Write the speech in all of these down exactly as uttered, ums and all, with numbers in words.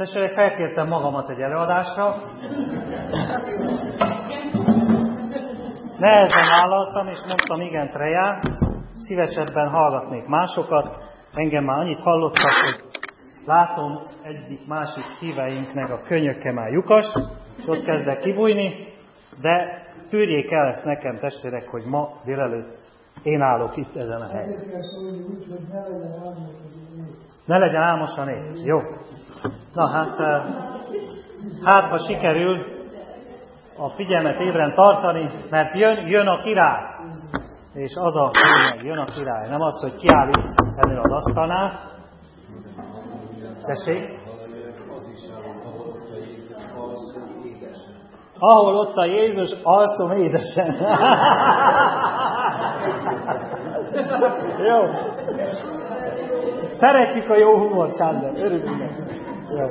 Testvérek, felkértem magamat egy előadásra. Nehezen vállaltam, és mondtam, igen, Trejá, szívesebben hallgatnék másokat. Engem már annyit hallottak, hogy látom egyik másik híveinknek a könyöke már lyukas, és ott kezdek kibújni, de tűrjék el ezt nekem, testvérek, hogy ma délelőtt én állok itt ezen a helyen. Ne legyen álmos a nép. Jó. Na hát, hát ha sikerül a figyelmet ébren tartani, mert jön, jön a király. És az a lényeg, jön a király. Nem az, hogy kiáll itt ennél az asztalnál. Tessék? Ahol ott a Jézus, alszom édesen. Jó. Szeretjük a jó humor, Sándor. Örülünk neki. Jó.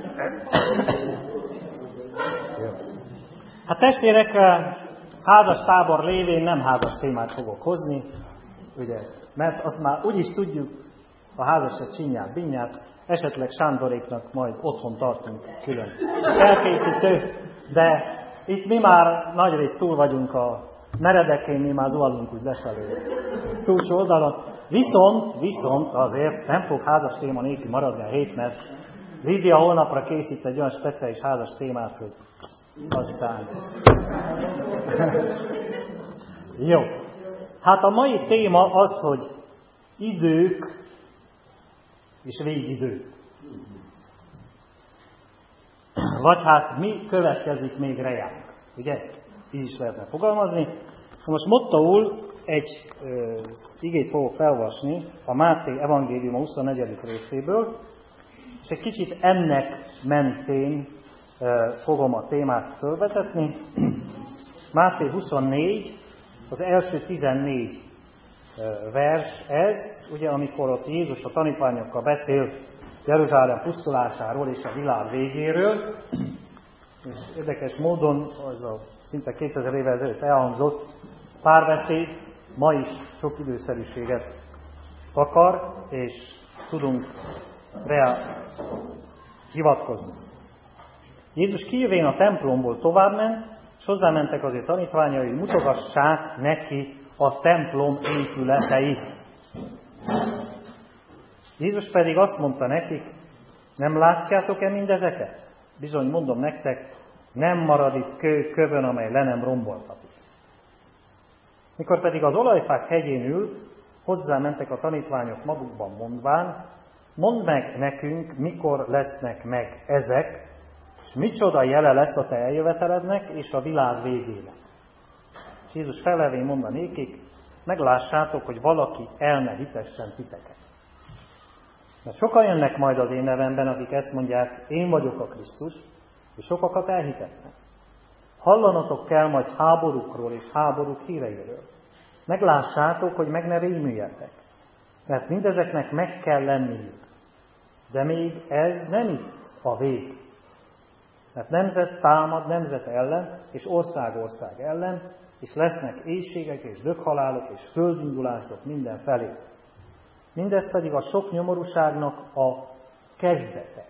Jó. Hát testvérek, házas tábor lévén nem házas témát fogok hozni, ugye, mert azt már úgyis tudjuk, a házasság csinyát, binyát, esetleg Sándoréknak majd otthon tartunk külön elkészítő, de itt mi már nagyrészt túl vagyunk a meredekén, mi már zuhalunk úgy lefelé túlsó oldalon. Viszont, viszont azért nem fog házas téma nélkül maradni a hét, mert Lídia holnapra készít egy olyan speciális házas témát, hogy aztán... Jó. Hát a mai téma az, hogy idők és végidők. Vagy hát mi következik még reánk. Ugye? Így is lehetne fogalmazni. Most mottaul egy ö, igét fogok felolvasni a Máté evangélium a huszonnegyedik részéből, és egy kicsit ennek mentén ö, fogom a témát felvezetni. Máté huszonnégy, az első tizennégy ö, vers ez, ugye amikor ott Jézus a tanítványokkal beszél Jeruzsálem pusztulásáról és a világ végéről, és érdekes módon az a szinte kétezer évvel ezelőtt elhangzott párbeszéd ma is sok időszerűséget akar, és tudunk rá hivatkozni. Jézus kijövén a templomból továbbment, és hozzámentek azért tanítványai, hogy mutogassák neki a templom épületeit. Jézus pedig azt mondta nekik, nem látjátok-e mindezeket? Bizony mondom nektek, nem marad itt kő kövön, amely le nem romboltatik. Mikor pedig az olajfák hegyén ült, hozzámentek a tanítványok magukban mondván, mondd meg nekünk, mikor lesznek meg ezek, és micsoda jele lesz a te eljövetelednek és a világ végének. És Jézus felelvén mondta nékik, meglássátok, hogy valaki el ne hitessen titeket. Mert sokan jönnek majd az én nevemben, akik ezt mondják, én vagyok a Krisztus, és sokakat elhitetnek. Hallanatok kell majd háborúkról és háborúk híreiről. Meglássátok, hogy meg ne rémüljetek, mert mindezeknek meg kell lenniük. De még ez nem itt a vég. Mert nemzet támad nemzet ellen, és ország ország ellen, és lesznek éhségek és döghalálok és földindulások mindenfelé. Mindez pedig a sok nyomorúságnak a kezdete.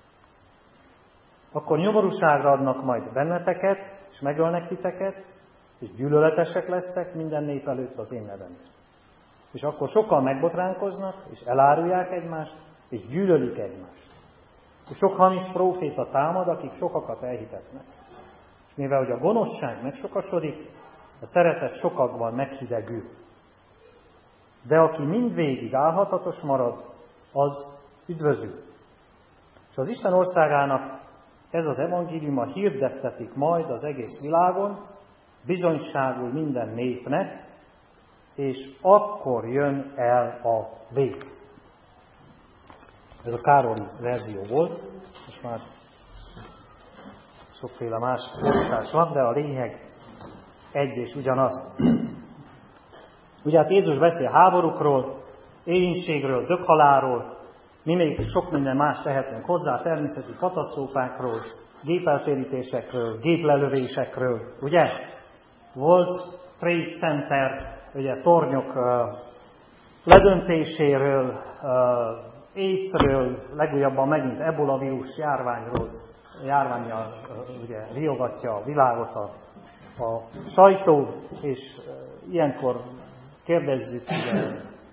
Akkor nyomorúságra adnak majd benneteket, és megölnek titeket, és gyűlöletesek lesztek minden nép előtt az én nevemért. És akkor sokan megbotránkoznak, és elárulják egymást, és gyűlölik egymást. És sok hamis próféta támad, akik sokakat elhitetnek. És mivel hogy a gonoszság megsokasodik, a szeretet sokakban meghidegül. De aki mindvégig álhatatos marad, az üdvözül. És az Isten országának ez az evangéliuma hirdettetik majd az egész világon, bizonyságul minden népnek, és akkor jön el a vég. Ez a Károli verzió volt, most már sokféle más fordítás van, de a lényeg egy és ugyanaz. Ugye hát Jézus beszél háborúkról, éhínségről, döghalálról, mi még sok minden más tehetünk hozzá, természeti katasztrófákról, gépeltérítésekről, géplelövésekről, ugye? Volt Trade Center, ugye tornyok uh, ledöntéséről, uh, AIDS-ről, legújabban megint ebola vírus járványról, járvánnyal ugye riogatja a világot a, a sajtó, és ilyenkor kérdezzük, ugye,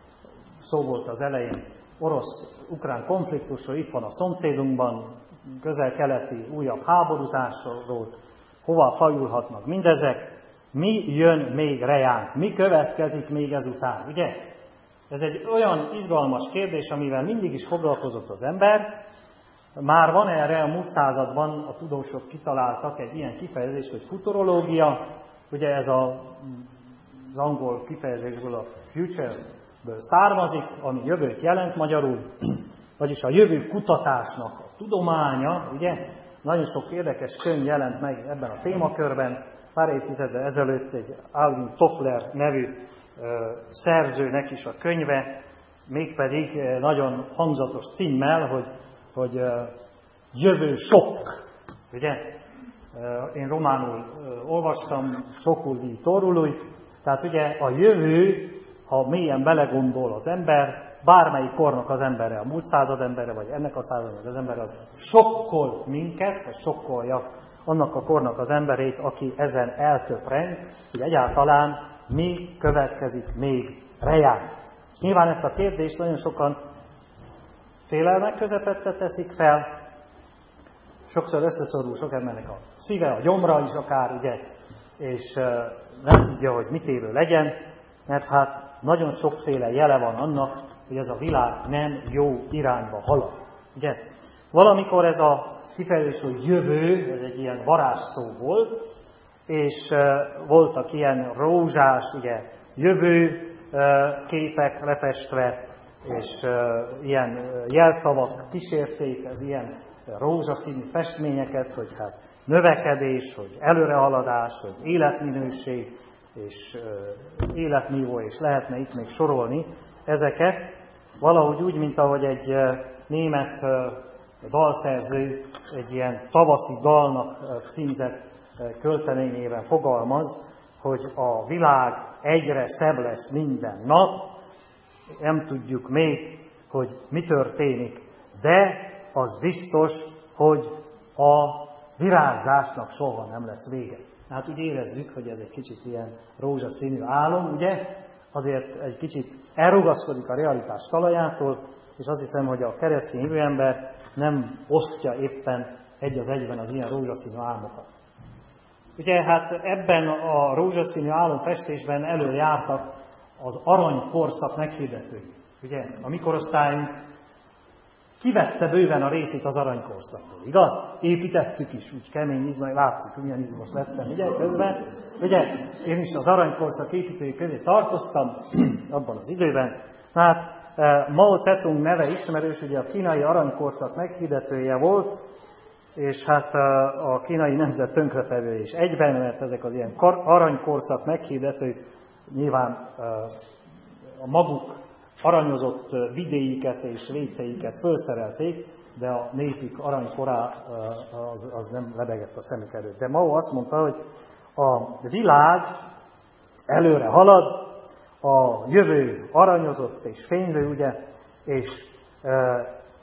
szó volt az elején orosz-ukrán konfliktusról, itt van a szomszédunkban, közel-keleti újabb háborúzásról, hova fajulhatnak mindezek, mi jön még rejánk, mi következik még ezután, ugye? Ez egy olyan izgalmas kérdés, amivel mindig is foglalkozott az ember. Már van erre, a múlt században a tudósok kitaláltak egy ilyen kifejezést, hogy futurológia, ugye ez a, az angol kifejezésből a future-ből származik, ami jövőt jelent magyarul, vagyis a jövő kutatásnak a tudománya, ugye? Nagyon sok érdekes könyv jelent meg ebben a témakörben. Pár évtizeddel ezelőtt egy Alvin Toffler nevű ö, szerzőnek is a könyve, mégpedig ö, nagyon hangzatos címmel, hogy, hogy ö, jövő sok. Ugye? Ö, én románul ö, olvastam, sokul torului, tehát ugye a jövő, ha mélyen belegondol az ember, bármelyik kornak az embere, a múlt század embere, vagy ennek a századnak az embere, az sokkol minket, vagy sokkolja annak a kornak az emberét, aki ezen eltöpreng, hogy egyáltalán mi következik még rejánk. Nyilván ezt a kérdést nagyon sokan félelmek közepette teszik fel, sokszor összeszorul sok embernek a szíve, a gyomra is akár, ugye, és nem tudja, hogy mit évő legyen, mert hát nagyon sokféle jele van annak, hogy ez a világ nem jó irányba halad. Ugye? Valamikor ez a kifejezés, hogy jövő, ez egy ilyen varázsszó volt, és uh, voltak ilyen rózsás, ugye, jövő uh, képek lefestve, és uh, ilyen uh, jelszavak kísérték az ilyen rózsaszínű festményeket, hogy hát növekedés, hogy előrehaladás, hogy életminőség, és uh, életnívó, és lehetne itt még sorolni ezeket. Valahogy úgy, mint ahogy egy uh, német uh, dalszerző egy ilyen tavaszi dalnak címzett költeményében fogalmaz, hogy a világ egyre szebb lesz minden nap, nem tudjuk még, hogy mi történik, de az biztos, hogy a virágzásnak soha nem lesz vége. Hát úgy érezzük, hogy ez egy kicsit ilyen rózsaszínű álom, ugye? Azért egy kicsit elrugaszkodik a realitás talajától, és azt hiszem, hogy a keresztény hívőember nem osztja éppen egy az egyben az ilyen rózsaszínű álmokat. Ugye hát ebben a rózsaszínű álomfestésben előjártak az aranykorszak meghirdetői. Ugye a mi korosztályunk kivette bőven a részét az aranykorszakból, igaz? Építettük is, úgy kemény izmai, látszik, hogy milyen izmos lettem, ugye, közben. Ugye, én is az aranykorszak építői közé tartoztam abban az időben. Hát Mao Zedong neve ismerős, ugye a kínai aranykorszak meghirdetője volt, és hát a kínai nemzet tönkretevője is egyben, mert ezek az ilyen aranykorszak meghirdetők nyilván a maguk aranyozott vidéiket és véceiket felszerelték, de a népük aranykorá az, az nem lebegett a szemük előtt. De Mao azt mondta, hogy a világ előre halad, a jövő aranyozott és fénylő, ugye, és e,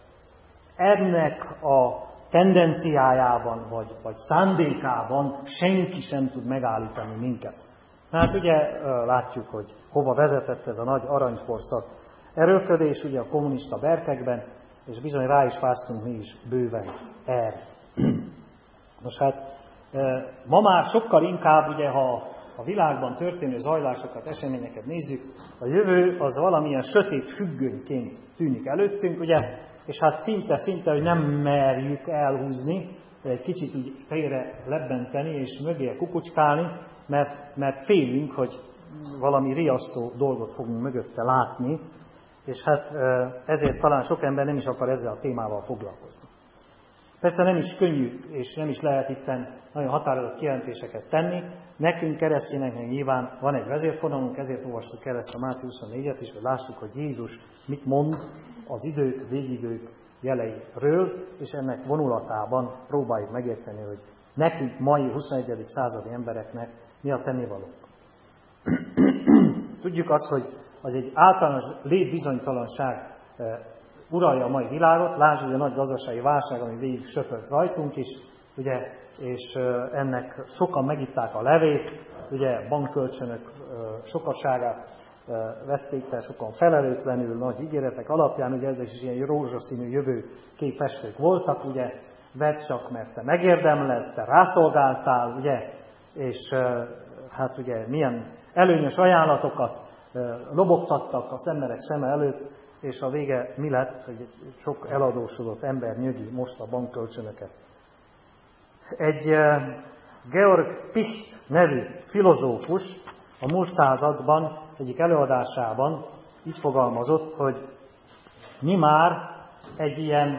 ennek a tendenciájában, vagy, vagy szándékában senki sem tud megállítani minket. Hát ugye e, látjuk, hogy hova vezetett ez a nagy aranykorszak erőlködés, ugye a kommunista berkekben, és bizony rá is fáztunk mi is bőven erre. Most hát e, ma már sokkal inkább, ugye, ha a világban történő zajlásokat, eseményeket nézzük, a jövő az valamilyen sötét függönyként tűnik előttünk, ugye, és hát szinte-szinte, hogy nem merjük elhúzni, egy kicsit így félre lebbenteni és mögé kukucskálni, mert, mert félünk, hogy valami riasztó dolgot fogunk mögötte látni, és hát ezért talán sok ember nem is akar ezzel a témával foglalkozni. Persze nem is könnyű, és nem is lehet itten nagyon határozott kijelentéseket tenni. Nekünk, keresztényeknek nyilván van egy vezérfonalunk, ezért olvastuk el ezt a Máté huszonnégyet is, hogy lássuk, hogy Jézus mit mond az idők, végidők jeleiről, és ennek vonulatában próbáljuk megérteni, hogy nekünk, mai huszonegyedik századi embereknek mi a tennivalónk. Tudjuk azt, hogy az egy általános létbizonytalanság uralja a mai világot, lásd, a nagy gazdasági válság, ami végig söpört rajtunk is, ugye, és ennek sokan megitták a levét, ugye bankkölcsönök sokaságát vették fel, sokan felelőtlenül, nagy ígéretek alapján, ugye ezek is ilyen rózsaszínű jövőképfestők voltak, ugye, vedd csak, mert te megérdemled, te rászolgáltál, ugye, és hát ugye milyen előnyös ajánlatokat lobogtattak az emberek szeme előtt, és a vége mi lett, hogy sok eladósodott ember nyögi most a bankkölcsönöket. Egy Georg Picht nevű filozófus a múlt században egyik előadásában így fogalmazott, hogy mi már egy ilyen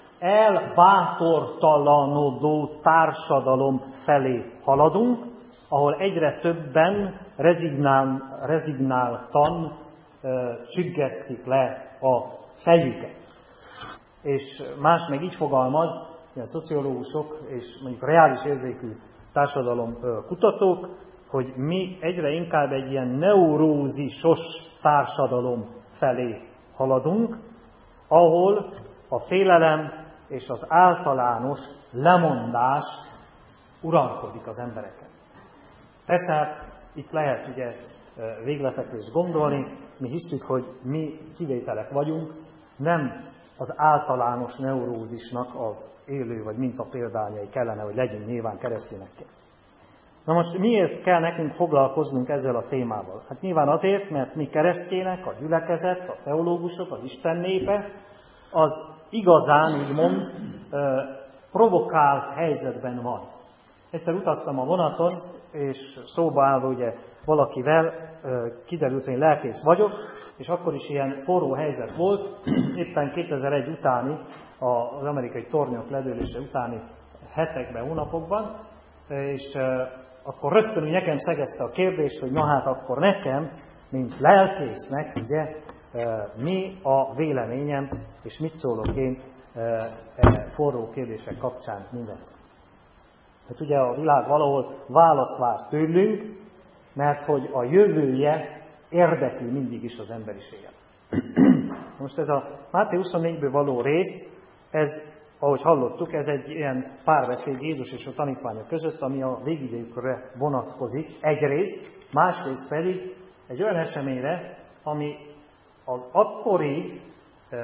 elbátortalanodó társadalom felé haladunk, ahol egyre többen rezignál, rezignáltan ö, csüggesztik le a fejüket. És más meg így fogalmaz, ilyen szociológusok és mondjuk reális érzékű társadalom ö, kutatók, hogy mi egyre inkább egy ilyen neurózisos társadalom felé haladunk, ahol a félelem és az általános lemondás uralkodik az embereken. Ezt hát itt lehet ugye végletekre is gondolni, mi hiszük, hogy mi kivételek vagyunk, nem az általános neurózisnak az élő vagy mintapéldányai kellene, hogy legyünk nyilván keresztényekkel. Na most miért kell nekünk foglalkoznunk ezzel a témával? Hát nyilván azért, mert mi keresztények, a gyülekezet, a teológusok, az Isten népe, az igazán, úgymond, provokált helyzetben van. Egyszer utaztam a vonaton, és szóba állva ugye valakivel kiderült, hogy én lelkész vagyok, és akkor is ilyen forró helyzet volt, éppen kétezer-egy utáni, az amerikai tornyok ledőlése utáni hetekben, hónapokban, és akkor rögtön úgy nekem szegezte a kérdést, hogy na hát akkor nekem, mint lelkésznek, ugye, mi a véleményem, és mit szólok én e forró kérdések kapcsán mindent. Hát ugye a világ valahol választ vár tőlünk, mert hogy a jövője érdekli mindig is az emberiséget. Most ez a Máté huszonnégyből való rész, ez, ahogy hallottuk, ez egy ilyen párbeszéd Jézus és a tanítványok között, ami a végidejükre vonatkozik egyrészt, másrészt pedig egy olyan eseményre, ami az akkori e,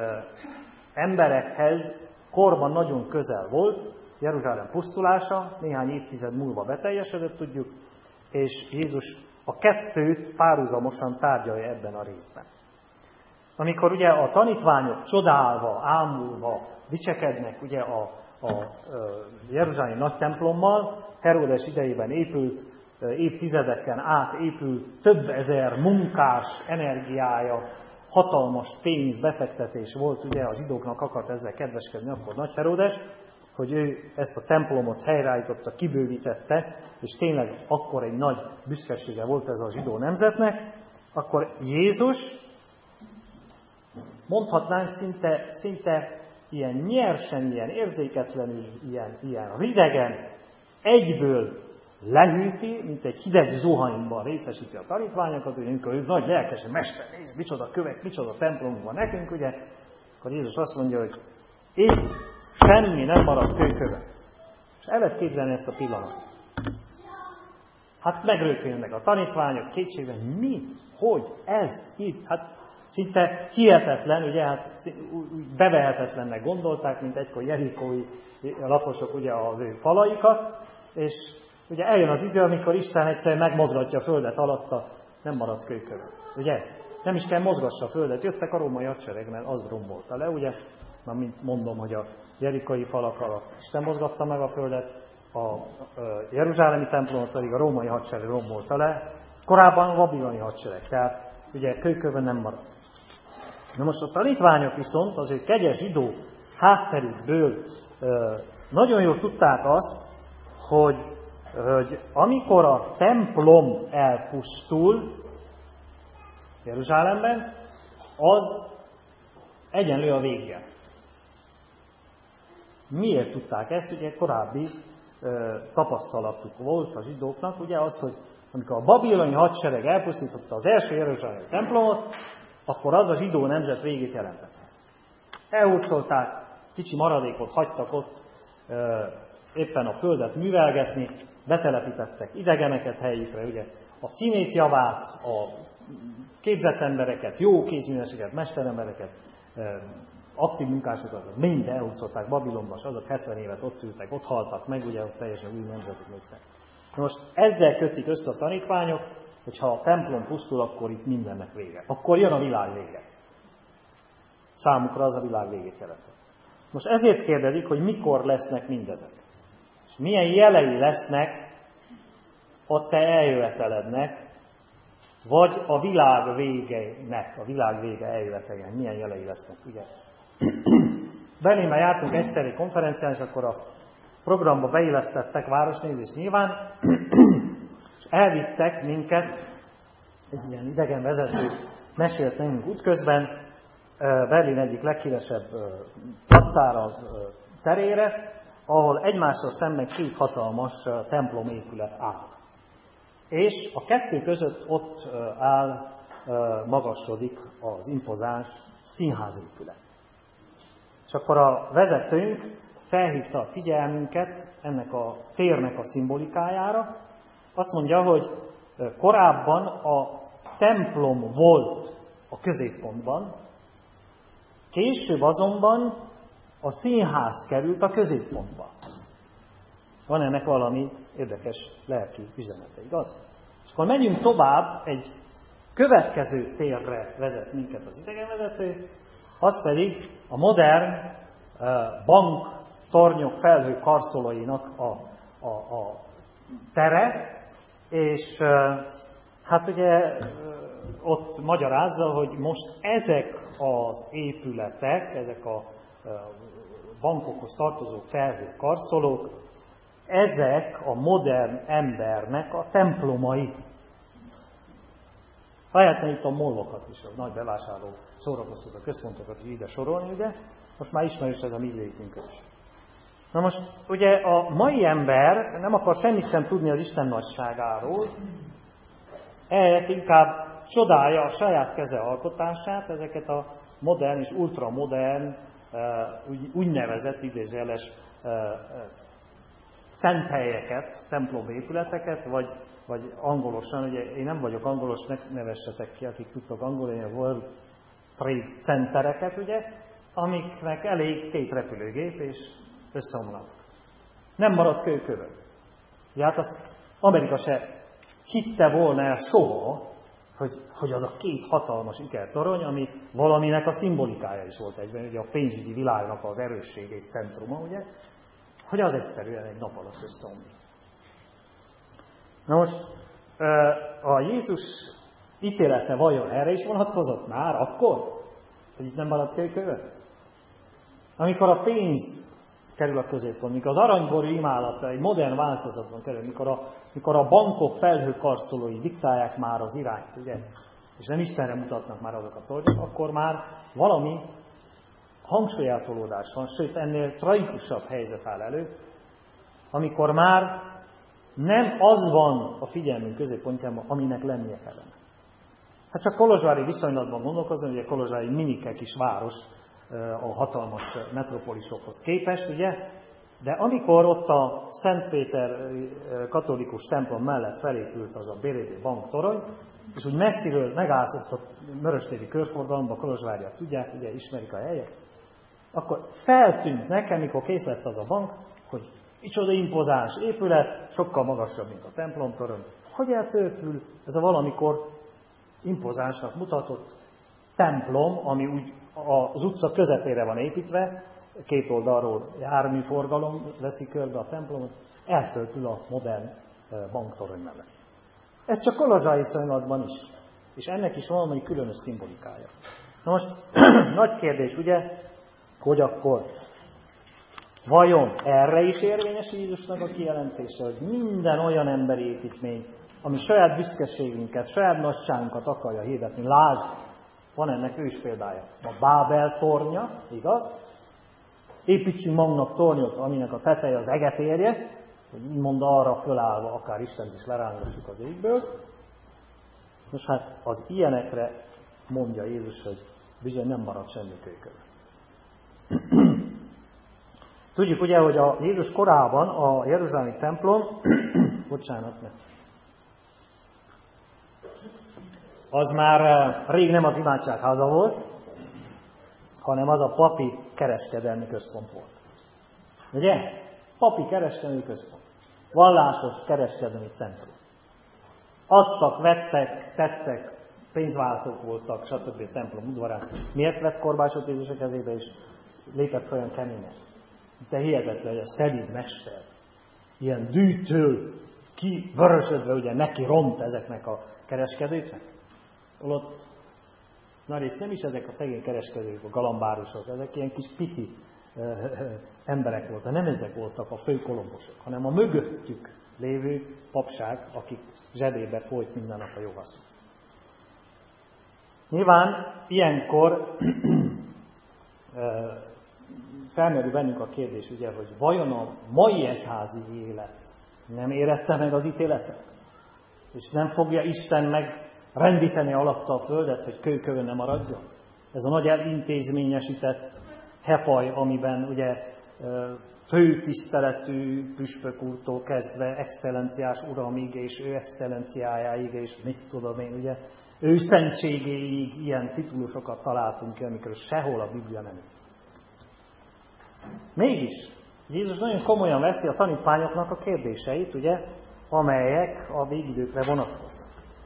emberekhez korban nagyon közel volt, Jeruzsálem pusztulása, néhány évtized múlva beteljesedett, tudjuk, és Jézus a kettőt párhuzamosan tárgyalja ebben a részben. Amikor ugye a tanítványok csodálva, ámulva dicsekednek ugye a, a, a jeruzsálemi nagy templommal, Heródes idejében épült, évtizedeken át épült, több ezer munkás energiája, hatalmas pénz, befektetés volt, ugye a zsidóknak akart ezzel kedveskedni akkor Nagy Heródes, hogy ő ezt a templomot helyreállította, kibővítette, és tényleg akkor egy nagy büszkesége volt ez a zsidó nemzetnek, akkor Jézus, mondhatnánk szinte, szinte ilyen nyersen, ilyen érzéketlenül, ilyen, ilyen ridegen, egyből lehűti, mint egy hideg zuhanyban részesíti a tanítványokat, hogy amikor ő nagy lelkesen, mester, nézd, micsoda kövek, micsoda templomunk van nekünk, ugye, akkor Jézus azt mondja, hogy itt semmi nem marad kőköve. És el lehet képzelni ezt a pillanatot. Hát megrökönyödnek a tanítványok, kétségben, mi, hogy, ez, itt, hát szinte hihetetlen, ugye, hát bevehetetlennek gondolták, mint egykor jerikói lakosok ugye az ő falaikat, és ugye eljön az idő, amikor Isten egyszerűen megmozgatja a földet alatta, nem marad kőköve. Ugye? Nem is kell mozgassa a földet. Jöttek a római hadsereg, mert az rombolta le, ugye? Na, mint mondom, hogy a jerikai falak alatt Isten mozgatta meg a földet, a jeruzsálemi templomot pedig a római hadsereg rombolta le, korábban a babiloni hadsereg, tehát ugye kőkövön nem maradt. Na most a tanítványok viszont az ő kegyes zsidó hátterükből nagyon jól tudták azt, hogy, hogy amikor a templom elpusztul Jeruzsálemben, az egyenlő a véggel. Miért tudták ezt? Ugye korábbi ö, tapasztalatuk volt a zsidóknak, ugye az, hogy amikor a babiloni hadsereg elpusztította az első jeruzsálemi templomot, akkor az a zsidó nemzet végét jelentette. elhurcolták, kicsi maradékot hagytak ott éppen a földet művelgetni, betelepítettek idegeneket helyükre, ugye a színét javát, a képzett embereket, jó kézműveseket, mesterembereket, aktív munkásokat, mind elhurcolták Babilonba, és azok hetven évet ott ültek, ott haltak meg, ugye ott teljesen új nemzetek lettek. Most ezzel kötik össze a tanítványok, hogy ha a templom pusztul, akkor itt mindennek vége. Akkor jön a világ vége. Számukra az a világ végét jelenti. Most ezért kérdezik, hogy mikor lesznek mindezek. És milyen jelei lesznek a te eljövetelednek, vagy a világ végének, a világ vége eljövetelének milyen jelei lesznek, ugye? Berlinben jártunk egyszer egy konferencián, és akkor a programba beillesztettek városnézést nyilván, és elvittek minket, egy ilyen idegen vezető mesélt nekünk útközben, Berlin egyik leghíresebb placára, terére, ahol egymással szemben két hatalmas templomépület áll. És a kettő között ott áll, magasodik az impozáns színházépület. És akkor a vezetőnk felhívta a figyelmünket ennek a térnek a szimbolikájára. Azt mondja, hogy korábban a templom volt a középpontban, később azonban a színház került a középpontba. Van ennek valami érdekes lelki üzenete, igaz? És akkor menjünk tovább, egy következő térre vezet minket az idegenvezető, az pedig a modern bank, tornyok, felhő karcolóinak a, a, a tere, és hát ugye ott magyarázza, hogy most ezek az épületek, ezek a bankokhoz tartozó felhő karcolók, ezek a modern embernek a templomai. Lehetne itt a mollokat is, a nagy bevásárló szórakoztató központokat is ide sorolni, ugye? Most már ismerős ez a mi létünkön is. Na most, ugye a mai ember nem akar semmit sem tudni az Isten nagyságáról, ehelyett inkább csodálja a saját keze alkotását, ezeket a modern és ultramodern, úgynevezett idézőjeles szent helyeket, templomépületeket, vagy, vagy angolosan, ugye én nem vagyok angolos, ne nevessetek ki, akik tudtok angolni, a World Trade Centereket, ugye, amiknek elég két repülőgép, és összeomlanak. Nem maradt kőkövön. Ugye hát azt Amerika se hitte volna el soha, hogy, hogy az a két hatalmas ikertorony, ami valaminek a szimbolikája is volt egyben, ugye a pénzügyi világnak az erőssége és centruma, ugye, hogy az egyszerűen egy nap alatt összeomlik. Na most, a Jézus ítélete vajon erre is vonatkozott már akkor? Hogy itt nem maradt kőkövön? Amikor a pénz kerül a középpont, mikor az aranyború imádata egy modern változatban kerül, mikor a, mikor a bankok felhőkarcolói diktálják már az irányt, ugye? És nem Istenre mutatnak már azok a tornyok, akkor már valami hangsúlyeltolódás van, sőt ennél tragikusabb helyzet áll elő, amikor már nem az van a figyelmünk középpontjában, aminek lennie kellene. Hát csak Kolozsvári viszonylatban gondolkozom, ugye Kolozsvári minike kis város a hatalmas metropolisokhoz képest, ugye, de amikor ott a Szent Péter katolikus templom mellett felépült az a bé er dé banktorony, és úgy messziről megállsz ott a Möröstéri körforgalomban, Kolozsvárját tudják, ugye ismerik a helyet, akkor feltűnt nekem, mikor kész lett az a bank, hogy micsoda impozáns épület, sokkal magasabb, mint a templomtorony. Hogy eltörpül ez a valamikor impozánsnak mutatott templom, ami úgy az utca közepére van építve, két oldalról járműforgalom veszi körbe a templomot, eltöltül a modern banktorony mellett. Ez csak kolozsvái viszonylatban is. És ennek is valami különös szimbolikája. Na most, nagy kérdés, ugye, hogy akkor vajon erre is érvényes Jézusnak a kijelentése, hogy minden olyan emberi építmény, ami saját büszkeségünket, saját nagyságunkat akarja hirdetni, lásd, van ennek ős példája. A Bábel tornya, igaz? Építsünk magunknak tornyot, aminek a teteje az eget érje, hogy így mond arra fölállva, akár Istent is lerángassuk az égből. Nos hát az ilyenekre mondja Jézus, hogy bizony nem marad semmi kőkövön. Tudjuk ugye, hogy a Jézus korában a jeruzsálemi templom, bocsánat, ne. az már rég nem az imádságháza volt, hanem az a papi kereskedelmi központ volt. Ugye? Papi kereskedelmi központ. Vallásos kereskedelmi centrum. Adtak, vettek, tettek, pénzváltók voltak, stb. A templom udvarán. Miért vett korbácsot Jézus a kezébe, és lépett olyan keményen? De hihetetlen, hogy a szelíd mester ilyen dűtől kivörösödve, ugye neki ront ezeknek a kereskedőknek. Holott nagyrészt nem is ezek a szegény kereskedők, a galambárusok, ezek ilyen kis piti ö, ö, emberek voltak. Nem ezek voltak a főkolombosok, hanem a mögöttük lévő papság, akik zsebébe folyt minden nap a jó haszon. Nyilván ilyenkor ö, felmerül bennünk a kérdés, ugye, hogy vajon a mai egyházi élet nem érette meg az ítéletet? És nem fogja Isten megrendíteni alatta a földet, hogy kőkövön ne maradjon? Ez a nagy elintézményesített hepaj, amiben ugye főtiszteletű püspök úrtól kezdve excellenciás uramig, és ő excellenciájáig, és mit tudom én, ugye, ő szentségéig ilyen titulusokat találtunk ki, amikor sehol a Biblia nem. Mégis Jézus nagyon komolyan veszi a tanítványoknak a kérdéseit, ugye, amelyek a végidőkre vonatkoznak.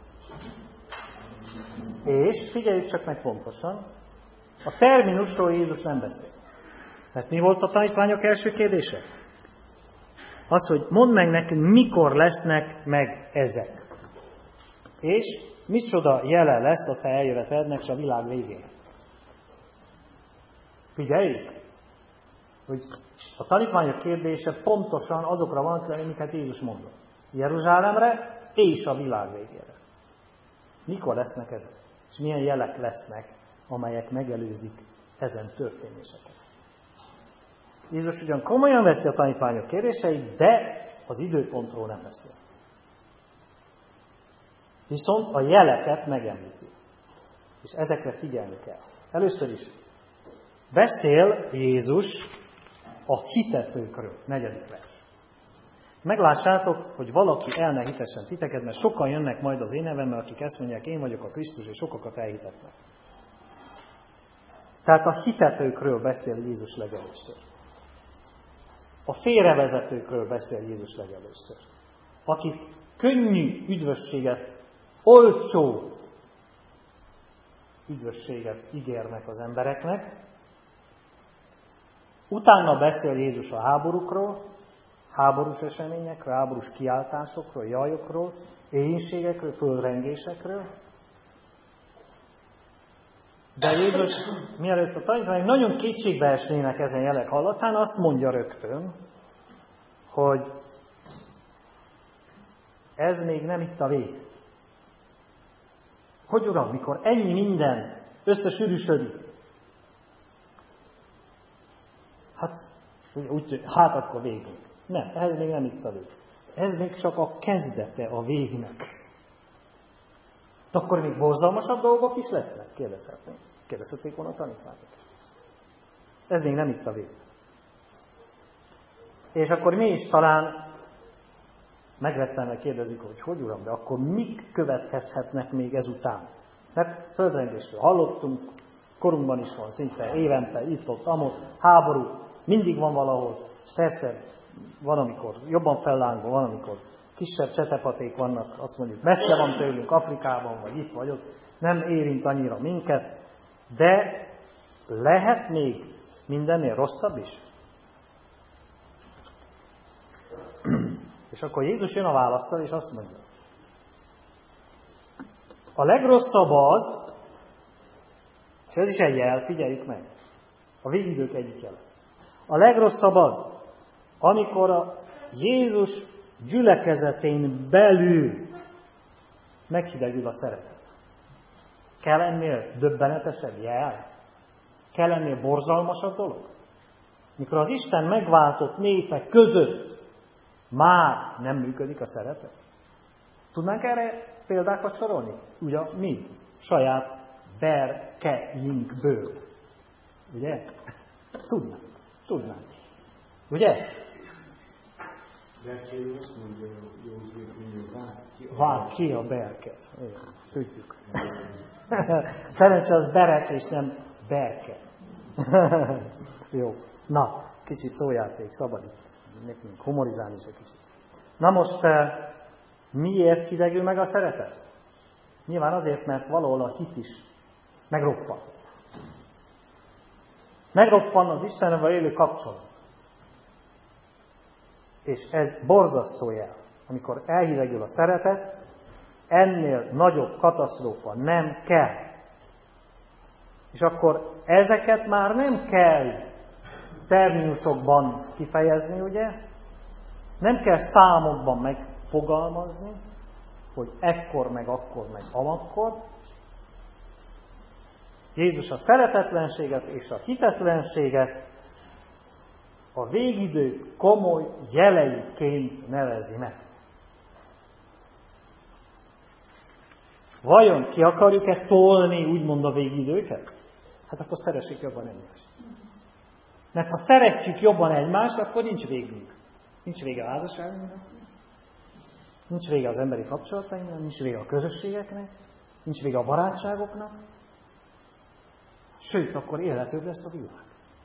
És figyeljük csak meg pontosan, a terminusról Jézus nem beszél. Mert mi volt a tanítványok első kérdése? Az, hogy mondd meg nekünk, mikor lesznek meg ezek. És micsoda jele lesz a te eljövetelednek és a világ végén. Figyeljük, hogy a tanítványok kérdése pontosan azokra van, amiket Jézus mondott. Jeruzsálemre és a világ végére. Mikor lesznek ezek? És milyen jelek lesznek, amelyek megelőzik ezen történéseket. Jézus ugyan komolyan veszi a tanítványok kérdéseit, de az időpontról nem beszél. Viszont a jeleket megemlíti. És ezekre figyelni kell. Először is beszél Jézus a hitetőkről. Negyedik vers. Meglássátok, hogy valaki el ne hitessen titeket, mert sokan jönnek majd az én nevemmel, akik ezt mondják, én vagyok a Krisztus, és sokakat elhitetnek. Tehát a hitetőkről beszél Jézus legelőször. A félrevezetőkről beszél Jézus legelőször. Akik könnyű üdvösséget, olcsó üdvösséget ígérnek az embereknek. Utána beszél Jézus a háborúkról, háborús eseményekről, háborús kiáltásokról, jajokról, éhínségekről, földrengésekről. De Jézus, mielőtt a tanítványok nagyon kétségbe esnének ezen jelek hallatán, azt mondja rögtön, hogy ez még nem itt a vég. Hogy Uram, mikor ennyi minden összesűrűsödik? Hát, úgy, hát akkor végig. Nem, ez még nem itt a vég. Ez még csak a kezdete a végnek. De akkor még borzalmasabb dolgok is lesznek? Kérdezhetnék. Kérdezhetnék volna a tanítványok. Ez még nem itt a vég. És akkor mi is talán megrettenve kérdezzük, hogy hogy Uram, de akkor mik következhetnek még ezután? Mert földrengésről hallottunk, korunkban is van szinte évente, itt-ott, amott, háború, mindig van valahol. Persze, van, amikor jobban fellángol, van, amikor kisebb csetepaték vannak, azt mondjuk, messze van tőlünk, Afrikában, vagy itt vagy ott, nem érint annyira minket, de lehet még mindennél rosszabb is? És akkor Jézus jön a válaszsal, és azt mondja, a legrosszabb az, és ez is egy jel, figyeljük meg, a végidők egyik jel. A legrosszabb az, amikor a Jézus gyülekezetén belül meghidegül a szeretet. Kell ennél döbbenetesebb jel? Kell ennél borzalmasabb dolog? Mikor az Isten megváltott népek között már nem működik a szeretet? Tudnánk erre példákat sorolni? Ugye mi? Saját berkeinkből. Ugye? Tudnánk. Tudnánk. Ugye? Berkelő azt mondja, hogy József, vág ki a Vág ki a berket. Igen, tudjuk. Szerencsé az berek és nem berke. Jó. Na, kicsi szójáték, szabad itt nekünk humorizálni is egy kicsit. Na most, miért hidegül meg a szeretet? Nyilván azért, mert valahol a hit is megroppan. Megroppan az Istennel élő kapcsolat. És ez borzasztó jel. Amikor elhidegül a szeretet, ennél nagyobb katasztrófa nem kell. És akkor ezeket már nem kell terminusokban kifejezni, ugye? Nem kell számokban megfogalmazni, hogy ekkor, meg akkor, meg amakkor. Jézus a szeretetlenséget és a hitetlenséget a végidő komoly jeleiként nevezi meg. Vajon ki akarjuk-e tolni úgymond a végidőket? Hát akkor szeressük jobban egymást. Mert ha szeretjük jobban egymást, akkor nincs végünk. Nincs vége a házasságunknak, nincs vége az emberi kapcsolatainknak, nincs vége a közösségeknek, nincs vége a barátságoknak. Sőt, akkor élhetőbb lesz a világ.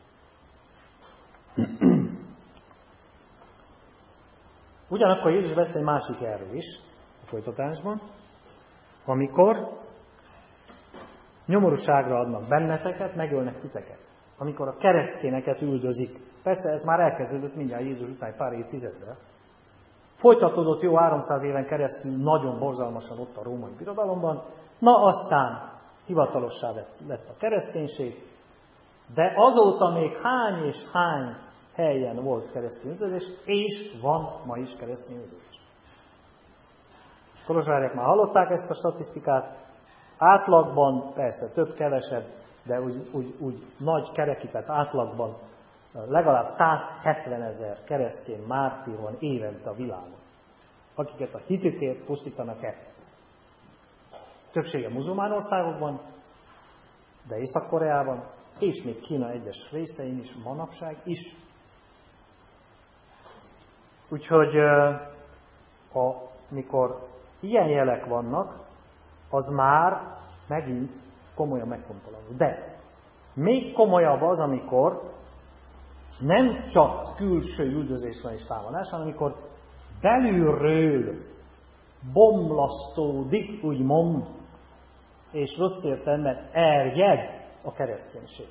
Ugyanakkor Jézus beszél egy másik erről is, a folytatásban, amikor nyomorúságra adnak benneteket, megölnek titeket. Amikor a keresztényeket üldözik. Persze ez már elkezdődött mindjárt Jézus után pár évtizedre. Folytatódott jó háromszáz éven keresztül nagyon borzalmasan ott a római birodalomban. Na aztán hivatalossá lett a kereszténység, de azóta még hány és hány helyen volt keresztény üldözés, és van ma is keresztény üldözés. Kolozsvárják már hallották ezt a statisztikát, átlagban, persze több-kevesebb, de úgy, úgy, úgy nagy kerekített átlagban legalább százhetvenezer keresztény mártír van évente a világon, akiket a hitükért pusztítanak el. Többsége muzulmán országokban, de Észak-Koreában, és még Kína egyes részein is, manapság is. Úgyhogy amikor ilyen jelek vannak, az már megint komolyan megfontolandó. De még komolyabb az, amikor nem csak külső üldözés van és támadás, hanem amikor belülről bomlasztódik, úgymond, és rossz értelemben erjed a kereszténység.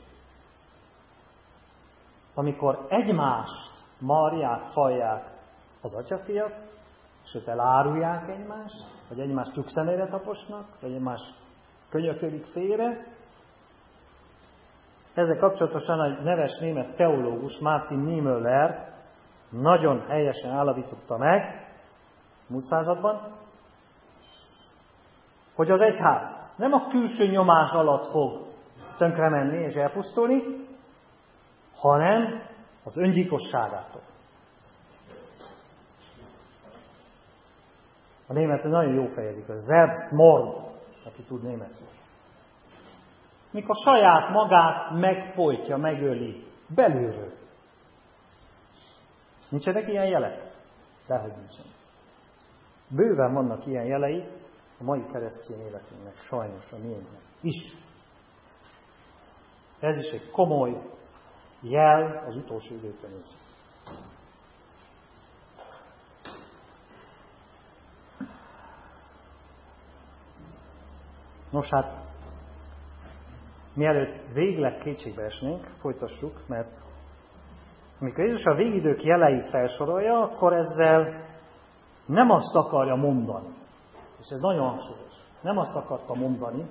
Amikor egymást marják, fajják az atyafiak, sőt elárulják egymást, vagy egymást tyúkszemére taposnak, vagy egymást könyökölik félre. Ezzel kapcsolatosan egy neves német teológus, Martin Niemöller nagyon helyesen állapította meg múlt században, hogy az egyház nem a külső nyomás alatt fog tönkre menni és elpusztulni, hanem az öngyilkosságától. A német nagyon jó fejezik, a Selbstmord, aki tud németül. Mikor saját magát megfojtja, megöli belülről. Nincsenek ilyen jelek? Dehogy nincsenek. Bőven vannak ilyen jelei a mai keresztény életünknek, sajnos a miénknek is. Ez is egy komoly jel az utolsó időkben is. Nos hát, mielőtt végleg kétségbe esnénk, folytassuk, mert amikor Jézus a végidők jeleit felsorolja, akkor ezzel nem azt akarja mondani, és ez nagyon hangsúlyos, nem azt akarta mondani,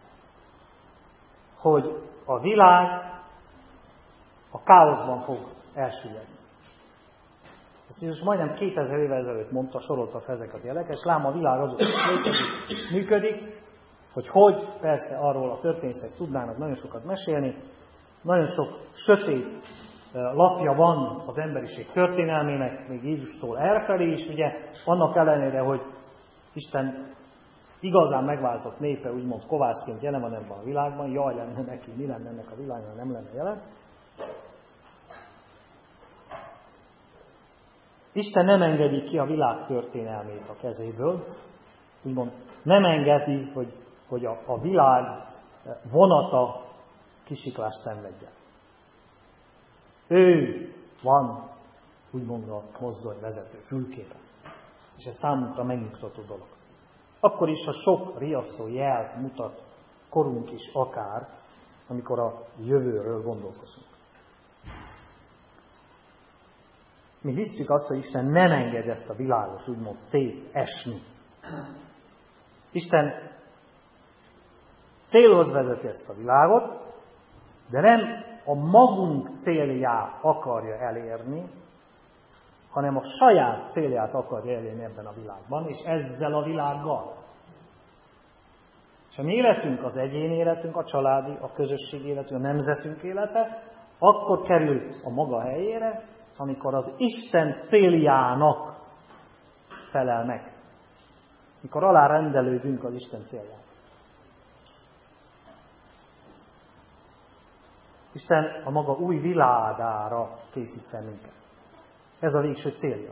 hogy a világ a káoszban fog elsüllyedni. Ezt Jézus majdnem kétezer évvel ezelőtt mondta, sorolta fel ezeket a jeleket, és lám a világ azóta létezik, működik, hogy hogy, persze arról a történészek tudnának nagyon sokat mesélni, nagyon sok sötét lapja van az emberiség történelmének, még Jézustól elfelé is, ugye, annak ellenére, hogy Isten igazán megváltott népe, úgymond kovászként jelen van ebben a világban, jaj lenne neki, mi lenne ennek a világban, nem lenne jelen. Isten nem engedi ki a világ történelmét a kezéből, úgymond nem engedi, hogy, hogy a, a világ vonata kisiklást szenvedjen. Ő van, úgymond a mozdony vezető fülkében. És ez számunkra megnyugtató dolog. Akkor is, ha sok riasztó jelt mutat korunk is akár, amikor a jövőről gondolkozunk. Mi hiszük azt, hogy Isten nem enged ezt a világot úgymond szétesni. Isten célhoz vezeti ezt a világot, de nem a magunk célját akarja elérni, hanem a saját célját akarja elérni ebben a világban, és ezzel a világgal. És a mi életünk, az egyéni életünk, a családi, a közösség életünk, a nemzetünk élete, akkor kerül a maga helyére, amikor az Isten céljának felel meg. Mikor alárendelődünk az Isten céljának. Isten a maga új világára készít fel minket. Ez a végső célja.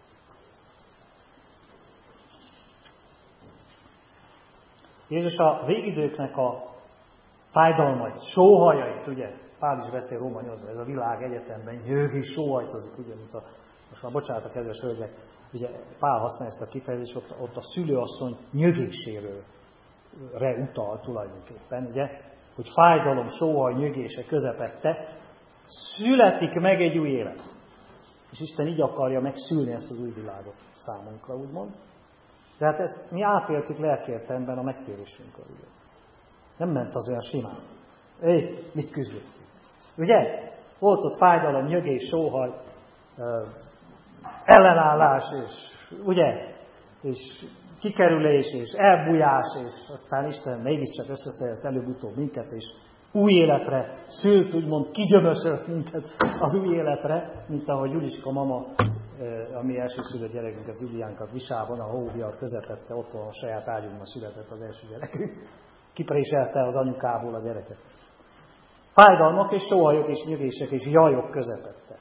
Jézus a végidőknek a fájdalmait, sóhajait, ugye, Pál is beszél Róma nyolcban, ez a világ egyetemben nyög és sóhajtozik, ugye, mint a, most már bocsánat a kedves hölgyek, ugye Pál használja ezt a kifejezést, ott, ott a szülőasszony nyögéséről utal tulajdonképpen, ugye, hogy fájdalom, sóhaj, nyögése közepette születik meg egy új élet. És Isten így akarja megszülni ezt az új világot számunkra, úgymond. De hát ezt mi átéltük lelkiértelemben a megtérésünkről, ugye. Nem ment az olyan simán. Éj, mit küzdött? Ugye? Volt ott fájdalom, nyögés, sóhaj, ellenállás, és ugye? És kikerülés, és elbújás, és aztán Isten mégiscsak összeszedett előbb-utóbb minket, és új életre szült, úgymond kigyömösölt minket az új életre, mint ahogy Juliska mama, a mi elsőszülött gyerekünket, Juliánkat Visában, a hóvihar közepette, otthon a saját ágyunkban született az első gyerekünk. Kipréselte az anyukából a gyereket. Fájdalmak és sóhajok és nyögések és jajok közepette.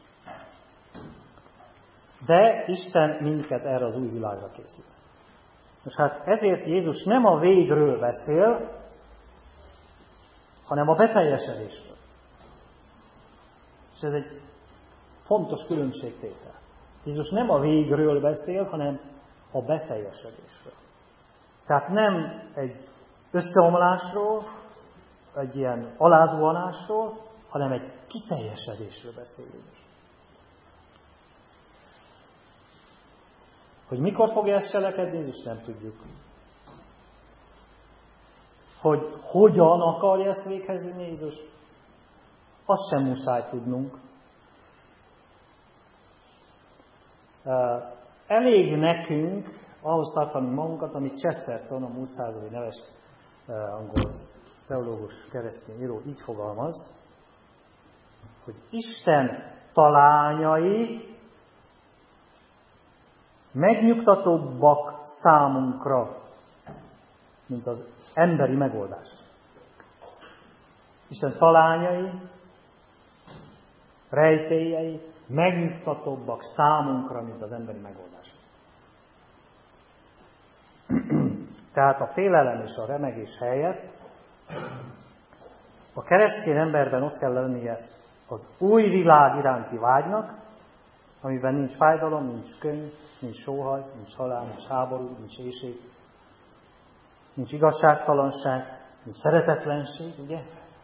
De Isten minket erre az új világra készít. Most hát ezért Jézus nem a végről beszél, hanem a beteljesedésről. És ez egy fontos különbségtétel. Jézus nem a végről beszél, hanem a beteljesedésről. Tehát nem egy összeomlásról, egy ilyen alázuhanásról, hanem egy kiteljesedésről beszélünk. Hogy mikor fogja ezt cselekedni, Jézus nem tudjuk. Hogy hogyan akarja ezt véghez vinni Jézus, azt sem muszáj tudnunk. Elég nekünk ahhoz tartani magunkat, amit Chesterton, a múlt századi neves angol teológus keresztény író így fogalmaz, hogy Isten talányai megnyugtatóbbak számunkra, mint az emberi megoldás. Isten talányai, rejtélyei megnyugtatóbbak számunkra, mint az emberi megoldás. Tehát a félelem és a remegés helyett a keresztény emberben ott kell lennie az új világ iránti vágynak, amiben nincs fájdalom, nincs könny, nincs sóhaj, nincs halál, nincs háború, nincs éhség, nincs igazságtalanság, nincs szeretetlenség, ugye?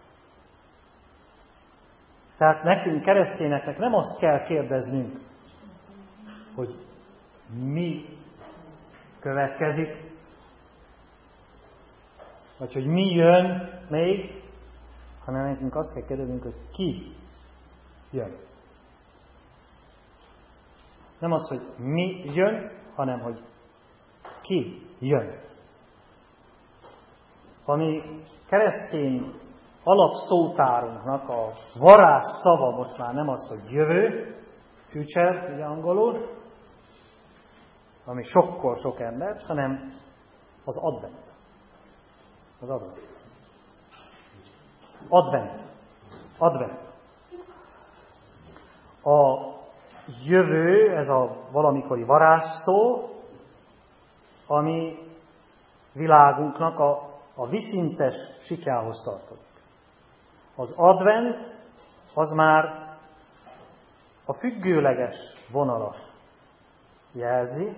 Tehát nekünk, keresztényeknek nem azt kell kérdeznünk, hogy mi következik, vagy hogy mi jön még, hanem nekünk azt kell kérdeznünk, hogy ki jön. Nem az, hogy mi jön, hanem hogy ki jön. Ami keresztény alapszótárunknak a varázs szava most már nem az, hogy jövő, future, ugye angolul, ami sokkor sok embert, hanem az advent. Az advent. Advent. Advent. A jövő, ez a valamikori varázsszó, ami világunknak a, a viszintes sikához tartozik. Az advent az már a függőleges vonalat jelzi,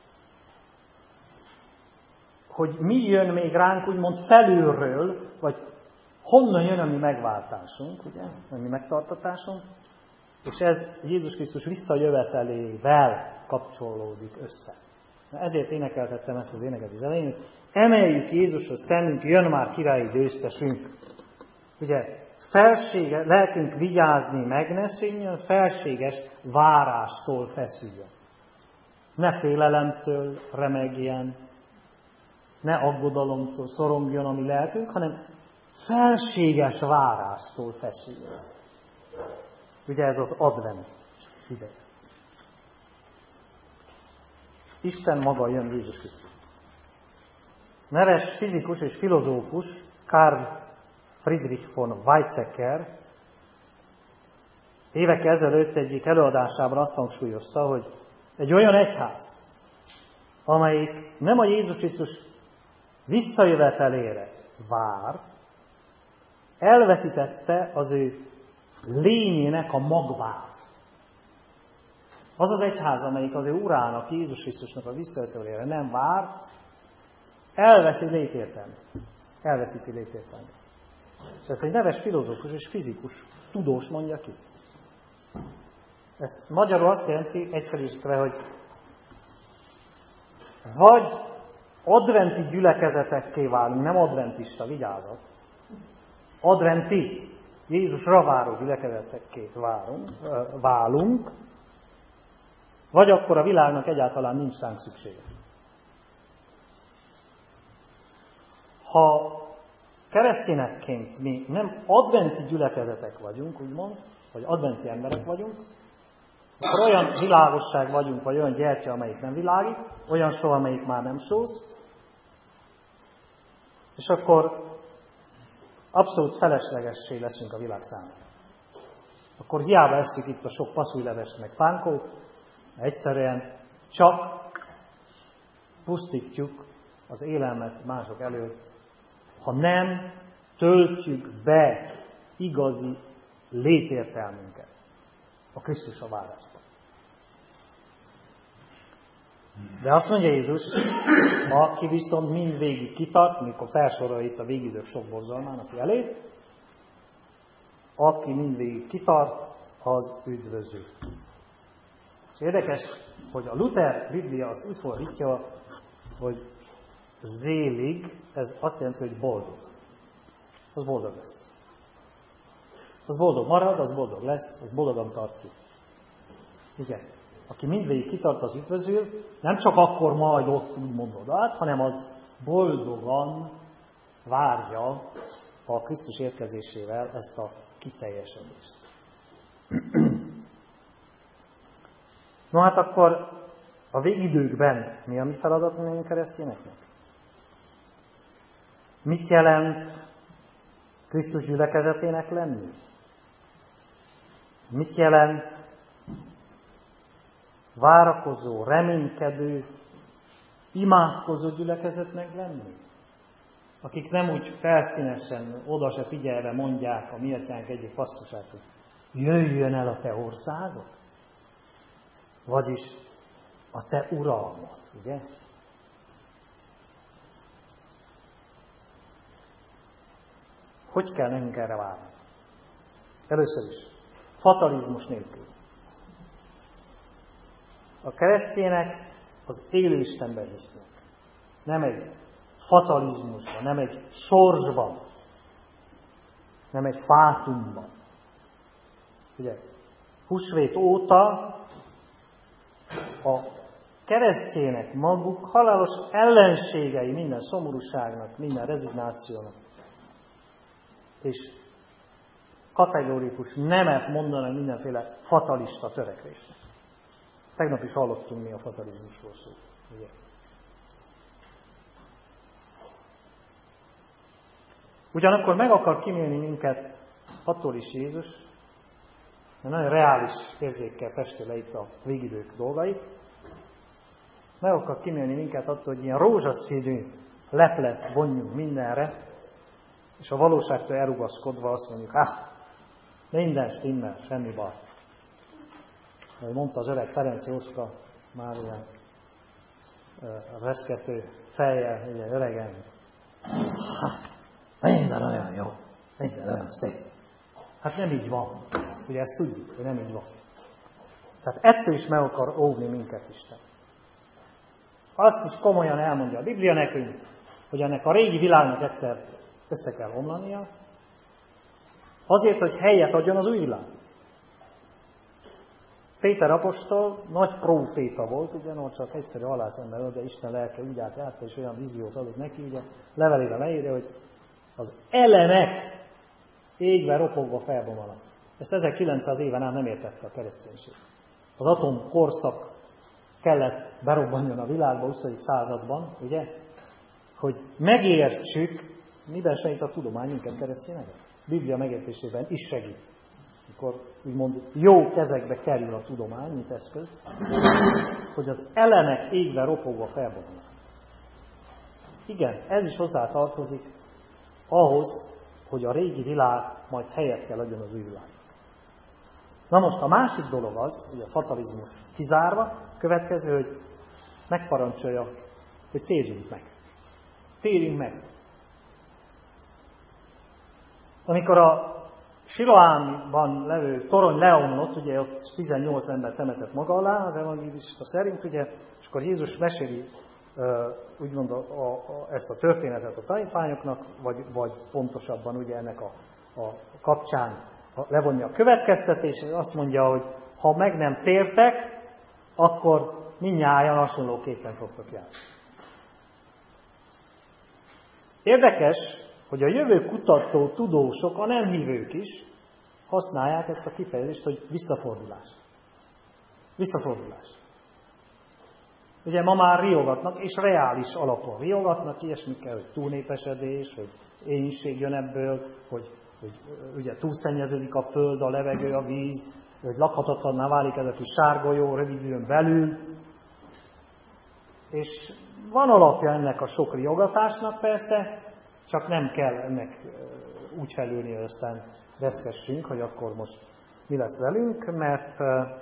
hogy mi jön még ránk, úgymond felülről, vagy honnan jön a mi megváltásunk, ugye, a mi megtartatásunk, és ez Jézus Krisztus visszajövetelével kapcsolódik össze. Ezért énekeltettem ezt az éneket az elején, hogy emeljük Jézushoz szemünk, jön már királyi győztesünk. Ugye, felsége, lelkünk vigyázni meg ne szűnjön, felséges várástól feszüljön. Ne félelemtől remegjen, ne aggodalomtól szorongjon a mi lelkünk, hanem felséges várástól feszüljön. Ugye ez az advent ideje. Isten maga jön, Jézus Krisztus. Neves fizikus és filozófus Karl Friedrich von Weizsäcker évek ezelőtt egyik előadásában azt hangsúlyozta, hogy egy olyan egyház, amelyik nem a Jézus Krisztus visszajövetelére vár, elveszítette az ő lényének a magvát. Az az egyház, amelyik az ő urának, Jézus Krisztusnak a visszajövetelére nem vár, elveszi létértelmét. Elveszíti létértelmét. És ezt egy neves filozófus és fizikus tudós mondja ki. Ez magyarul azt jelenti, egyszerűsítve, hogy vagy adventi gyülekezetekké válunk, nem adventista, vigyázat. Adventi, Jézusra váró gyülekezetekké válunk, válunk, vagy akkor a világnak egyáltalán nincs ránk szüksége. Ha keresztényekként mi nem adventi gyülekezetek vagyunk, úgymond, vagy adventi emberek vagyunk, akkor olyan világosság vagyunk, vagy olyan gyertya, amelyik nem világít, olyan só, amelyik már nem sóz, és akkor abszolút feleslegessé leszünk a világ számára. Akkor hiába eszünk itt a sok passzújlevest meg pánkót, egyszerűen csak pusztítjuk az élelmet mások elől, ha nem töltjük be igazi létértelmünket a Krisztusra választva. De azt mondja Jézus, aki viszont mindvégig kitart, mikor felsorolja itt a végidők sok borzalmának jelét, aki mindvégig kitart, az üdvözül. És érdekes, hogy a Luther Biblia az úgy fordítja, hogy zélig, ez azt jelenti, hogy boldog. Az boldog lesz. Az boldog marad, az boldog lesz, az boldogan tartjuk. Igen. Aki mindvégig kitart, az üdvözül, nem csak akkor majd ott úgy mondod át, hanem az boldogan várja a Krisztus érkezésével ezt a kiteljesedést. No hát akkor a végidőkben mi a mi feladatunk keresztényeknek? Mit jelent Krisztus gyülekezetének lenni? Mit jelent várakozó, reménykedő, imádkozó gyülekezetnek lenni? Akik nem úgy felszínesen, oda se figyelve mondják a mi atyánk egyik passzusát, hogy jöjjön el a te országod, vagyis a te uralmad, ugye? Hogy kell nekünk erre várni? Először is, fatalizmus nélkül. A keresztények az élő Istenben hisznek. Nem egy fatalizmusban, nem egy sorsban, nem egy fátumban. Ugye, húsvét óta a keresztények maguk halálos ellenségei minden szomorúságnak, minden rezignációnak. És kategórikus nemet mondanak mindenféle fatalista törekvésnek. Tegnap is hallottunk mi a fatalizmusról szó. Ugye? Ugyanakkor meg akar kimélni minket attól is Jézus, mert nagyon reális érzékkel festi le itt a végidők dolgait, meg akar kimélni minket attól, hogy ilyen rózsaszínű leplet vonjunk mindenre, és a valóságtól elrugaszkodva azt mondjuk, hát, minden stimmel, semmi baj. Ahogy mondta az öreg Ferenc Jóska, már ilyen reszkető fejjel, ugye öregen, minden olyan jó, minden olyan szép. Hát nem így van. Ugye ezt tudjuk, hogy nem így van. Tehát ettől is meg akar óvni minket Isten. Azt is komolyan elmondja a Biblia nekünk, hogy ennek a régi világnak egyszer össze kell omlania, azért, hogy helyet adjon az új világ. Péter apostol nagy próféta volt, ugye, no, csak egyszerű alászember, de Isten lelke úgy átjárta, és olyan víziót adott neki, ugye, levelére leírja, hogy az elemek égve, ropogva felbomlanak. Ezt ezerkilencszáz éven át nem értette a kereszténység. Az atomkorszak kellett berobbanjon a világba huszadik században, ugye, hogy megértsük, miben segít a tudomány minket keresztényeket. Biblia megértésében is segít. Mikor úgymond jó kezekbe kerül a tudomány, mint eszköz, hogy az elemek égve, ropogva felbomlanak. Igen, ez is hozzá tartozik ahhoz, hogy a régi világ majd helyet kell adjon az új világ. Na most a másik dolog az, hogy a fatalizmus kizárva, következő, hogy megparancsolja, hogy térjünk meg. Térjünk meg. Amikor a Siloámban levő torony leomlott, ugye ott tizennyolc ember temetett maga alá, az evangélista szerint, ugye, és akkor Jézus meséli úgymond a, a, a, ezt a történetet a tanítványoknak, vagy, vagy pontosabban ugye ennek a, a kapcsán a, levonja a következtetést, és azt mondja, hogy ha meg nem tértek, akkor mindnyájan hasonlóképpen fogtok járni. Érdekes, hogy a jövő kutató tudósok, a nem hívők is használják ezt a kifejezést, hogy visszafordulás. Visszafordulás. Ugye ma már riogatnak, és reális alapon riogatnak, ilyesmikkel, hogy túlnépesedés, hogy éhínség jön ebből, hogy, hogy ugye túlszennyeződik a föld, a levegő, a víz, hogy lakhatatlanná válik ez a kis sárgolyó rövid időn belül. És van alapja ennek a sok riogatásnak persze, csak nem kell ennek úgy felülni, hogy aztán veszkessünk, hogy akkor most mi lesz velünk, mert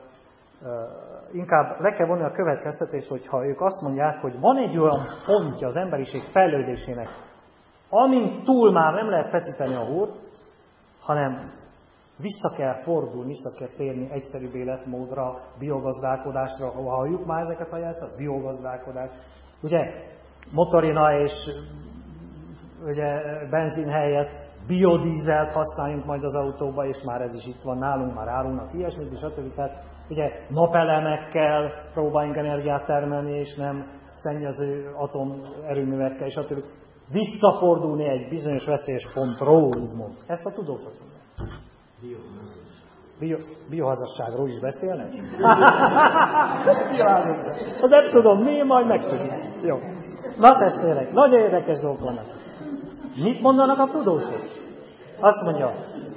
inkább le kell vonni a következtetést, hogyha ők azt mondják, hogy van egy olyan pontja az emberiség fejlődésének, amin túl már nem lehet feszíteni a húrt, hanem vissza kell fordulni, vissza kell térni egyszerűbb életmódra, biogazdálkodásra, ha halljuk már ezeket a jelszót, biogazdálkodás. Ugye motorina és ugye, benzin helyett biodízelt használjunk majd az autóba, és már ez is itt van nálunk, már árulnak ilyesmit, és stb. Tehát ugye napelemekkel próbáljunk energiát termelni, és nem szennyező atomerőművekkel, és stb. Visszafordulni egy bizonyos veszélyes pontról, úgymond. Ezt a tudósok mondják. Bio, biohazasságról is beszélnek? Biohazasság. Az nem tudom, mi, majd megtudjuk. Jó. Na testvérek, nagyon érdekes dolgok vannak. Mit mondanak a tudósok? Azt mondja,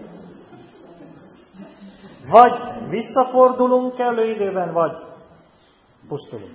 vagy visszafordulunk kellő időben, vagy pusztulunk.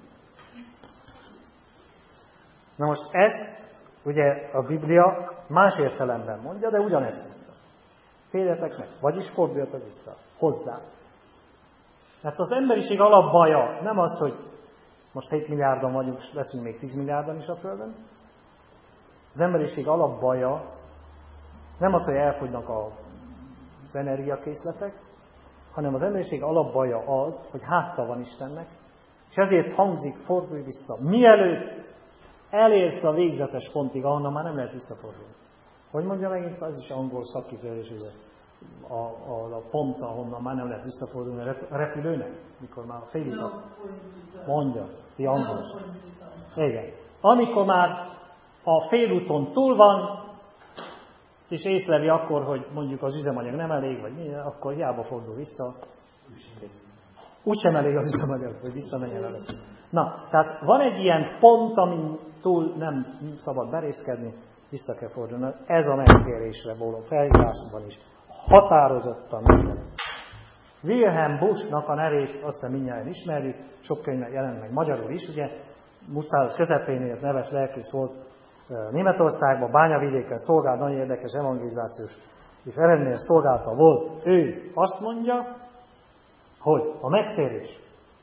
Na most ezt ugye a Biblia más értelemben mondja, de ugyanezt mondja. Féljetek meg, vagyis forduljatok vissza, hozzá. Mert az emberiség alapbaja nem az, hogy most hét milliárdan vagyunk, leszünk még tíz milliárdan is a Földön. Az emberiség alapbaja nem az, hogy elfogynak az energiakészletek, hanem az emberiség alapbaja az, hogy hátra van Istennek, és ezért hangzik, fordulj vissza. Mielőtt elérsz a végzetes pontig, ahonnan már nem lehet visszafordulni. Hogy mondja megint, az is angol szakkifejezés, hogy a, a, a pont, ahonnan már nem lehet visszafordulni a repülőnek, mikor már a félutat mondja, ti angol. Igen. Amikor már a félúton túl van, és észleli akkor, hogy mondjuk az üzemanyag nem elég, vagy mi, akkor hiába fordul vissza. Úgy sem elég az üzemanyag, hogy visszamenjen el. Na, tehát van egy ilyen pont, amin túl nem szabad berészkedni, vissza kell fordulni. Ez a megtérésre való felhívásban is határozottan minden. Wilhelm Buschnak a nevét aztán mindjárt ismerjük, sok könyvnek jelent meg magyarul is, ugye, múlt század közepénél neves lelkész volt Németországban, Bányavidéken szolgált, nagyon érdekes evangelizációs és eredményes szolgálata volt. Ő azt mondja, hogy a megtérés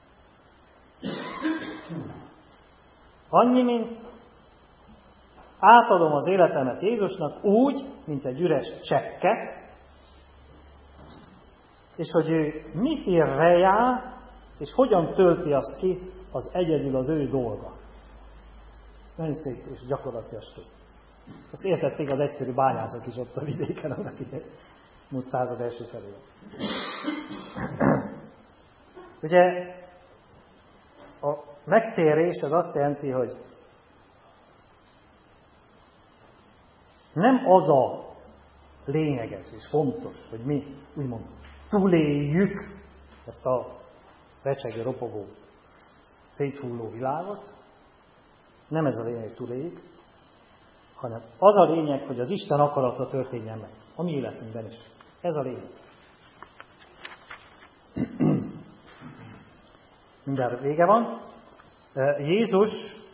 annyi, mint átadom az életemet Jézusnak úgy, mint egy üres csekket, és hogy ő mit ír rá, és hogyan tölti azt ki, az egyedül az ő dolga. Nagyon szép és gyakorlatias tud. Ezt értették az egyszerű bányászok is ott a vidéken, annak ide múlt század első felé. Ugye a megtérés az azt jelenti, hogy nem az a lényeges és fontos, hogy mi úgymond túléljük ezt a recsegő, ropogó, széthulló világot. Nem ez a lényeg, hogy túléljük, hanem az a lényeg, hogy az Isten akarata történjen meg. A mi életünkben is. Ez a lényeg. Mindjárt vége van. Jézus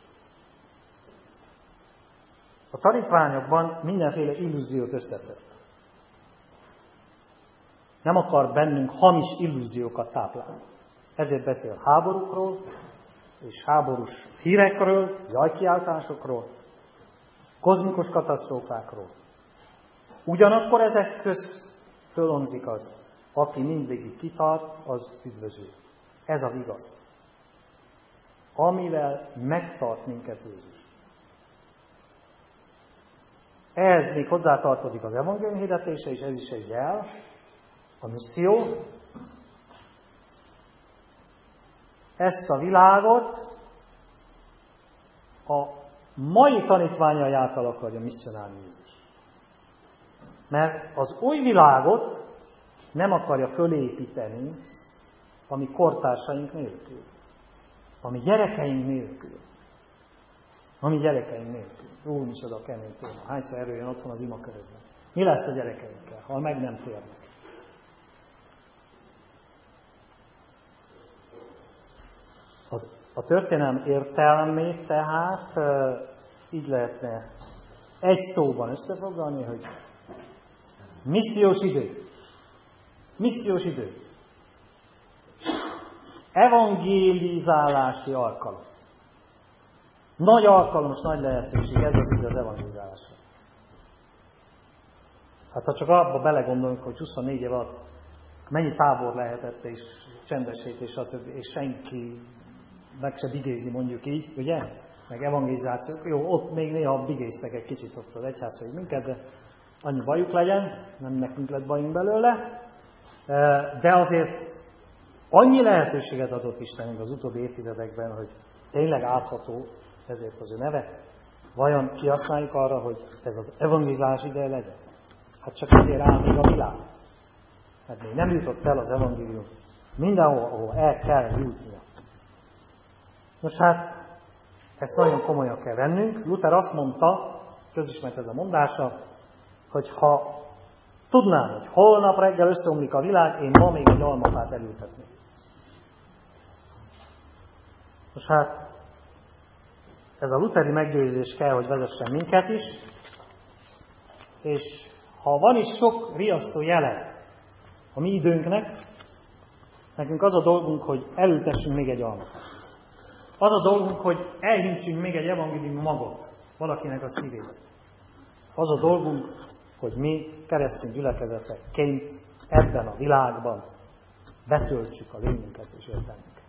a tanítványokban mindenféle illúziót összetett. Nem akar bennünk hamis illúziókat táplálni. Ezért beszél háborúkról, és háborús hírekről, jajkiáltásokról, kozmikus katasztrófákról. Ugyanakkor ezek közt fölhangzik az, aki mindvégig kitart, az üdvözül. Ez a vigasz, amivel megtart minket Jézus. Ehhez még hozzátartozik az evangélium hirdetése, és ez is egy jel, a misszió. Ezt a világot a mai tanítványai által akarja misszionálni Jézus. Mert az új világot nem akarja fölépíteni a mi kortársaink nélkül, a mi gyerekeink nélkül, a mi gyerekeink nélkül. Ó, is oda kemény téma. Hányszor erről jön otthon az imakörökben. Mi lesz a gyerekeinkkel, ha meg nem térnek? Az, a történelem értelmét tehát e, így lehetne egy szóban összefoglalni, hogy missziós idő. Missziós idő. Evangélizálási alkalom. Nagy alkalom, nagy lehetőség, ez az idő az evangelizálásra. Hát ha csak abba belegondolunk, hogy huszonnégy év alatt mennyi tábor lehetett, és csendesítés, stb. És senki meg se bigézni, mondjuk így, ugye? Meg evangelizációk. Jó, ott még néha bigéztek egy kicsit ott az egyházfők minket, de annyi bajuk legyen, nem nekünk lett bajunk belőle. De azért annyi lehetőséget adott Istenünk az utóbbi évtizedekben, hogy tényleg átható ezért az ő neve. Vajon kihasználjuk arra, hogy ez az evangelizálás ideje legyen? Hát csak ezért áll még a világ. Hát még nem jutott el az evangélium mindenhol, ahol el kell jutnia. Nos hát, ezt nagyon komolyan kell vennünk. Luther azt mondta, közismert ez a mondása, hogy ha tudnám, hogy holnap reggel összeomlik a világ, én ma még egy almafát elültetnék. Nos hát, ez a lutheri meggyőzés kell, hogy vezessen minket is, és ha van is sok riasztó jele a mi időnknek, nekünk az a dolgunk, hogy elültessünk még egy almafát. Az a dolgunk, hogy elhintsünk még egy evangélium magot valakinek a szívébe. Az a dolgunk, hogy mi keresztény gyülekezetekként ebben a világban betöltsük a lényünket és értelmünket.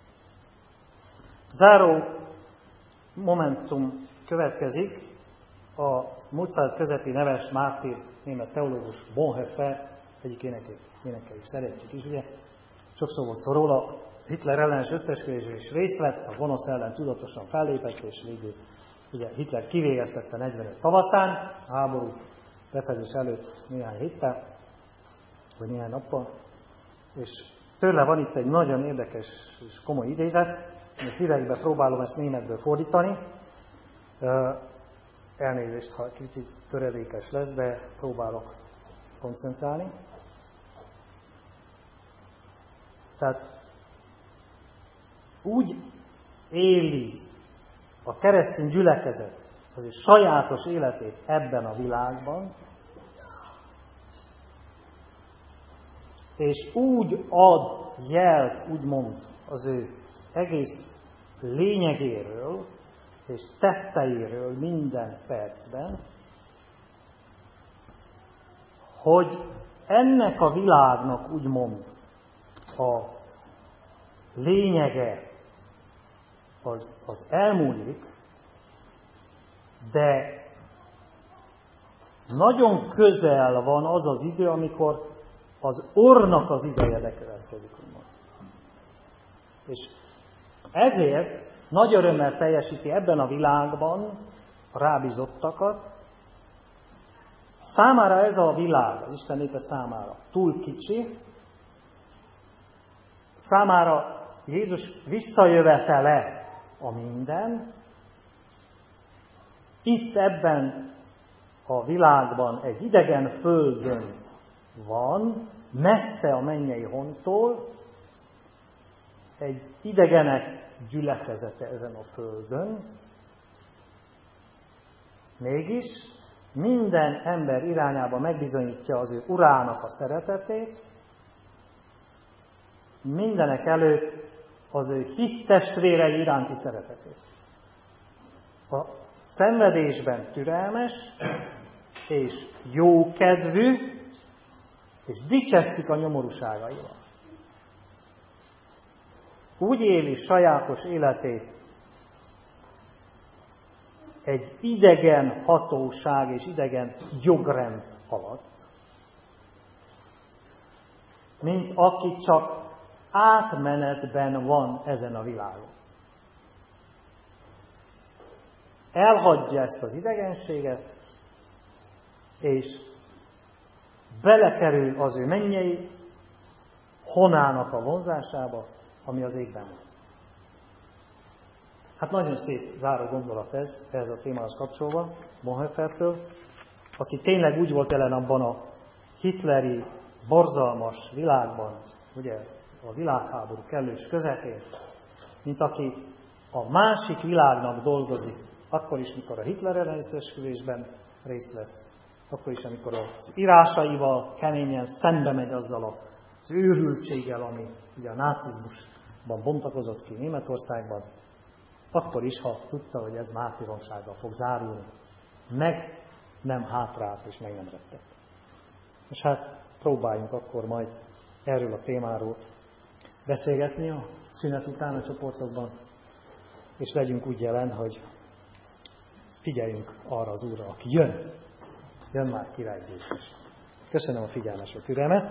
Záró momentum következik. A múlt század közepi neves mártír német teológus Bonhoeffer, egyik énekeljük, szeretjük is, ugye? Sokszor volt szó róla, Hitler ellenes összesküvésben is részt vett, a gonosz ellen tudatosan fellépett, és végül ugye Hitler kivégeztette negyvenöt tavaszán, a háború befejezés előtt néhány héttel, vagy néhány nappal, és tőle van itt egy nagyon érdekes és komoly idézet, amit direktbe próbálom ezt németből fordítani. Elnézést, ha kicsit töredékes lesz, de próbálok koncentrálni. Tehát úgy éli a keresztény gyülekezet az ő sajátos életét ebben a világban, és úgy ad jelt, úgymond az ő egész lényegéről és tetteiről minden percben, hogy ennek a világnak úgymond a lényege az, az elmúlik, de nagyon közel van az az idő, amikor az Orrnak az ideje bekövetkezik, úgymond. És ezért nagy örömmel teljesíti ebben a világban a rábízottakat. Számára ez a világ, az Isten népe számára túl kicsi, számára Jézus visszajövetele a minden. Itt ebben a világban egy idegen földön van, messze a mennyei hontól, egy idegenek gyülekezete ezen a földön. Mégis minden ember irányába megbizonyítja az ő urának a szeretetét, mindenek előtt az ő hittestvérei iránti szeretetét. A szenvedésben türelmes és jókedvű, és dicsekszik a nyomorúságaival. Úgy éli sajátos életét egy idegen hatóság és idegen jogrend alatt, mint aki csak átmenetben van ezen a világon. Elhagyja ezt az idegenséget, és belekerül az ő mennyei honának a vonzásába, ami az égben van. Hát nagyon szép záró gondolat ez, ehhez a témához kapcsolva, Bonhoeffertől, aki tényleg úgy volt jelen abban a hitleri, borzalmas világban, ugye a világháború kellős közepén, mint aki a másik világnak dolgozik, akkor is, mikor a Hitler elleni összesküvésben részt vesz, akkor is, amikor az írásaival keményen szembe megy azzal az őrültséggel, ami ugye a nácizmusban bontakozott ki Németországban, akkor is, ha tudta, hogy ez mártíromsággal fog zárulni, meg nem hátrált és meg nem rettett. És hát próbáljunk akkor majd erről a témáról beszélgetni a szünet után a csoportokban, és legyünk úgy jelen, hogy figyeljünk arra az Úrra, aki jön. Jön már Király Jézus. Köszönöm a figyelmes türelmet.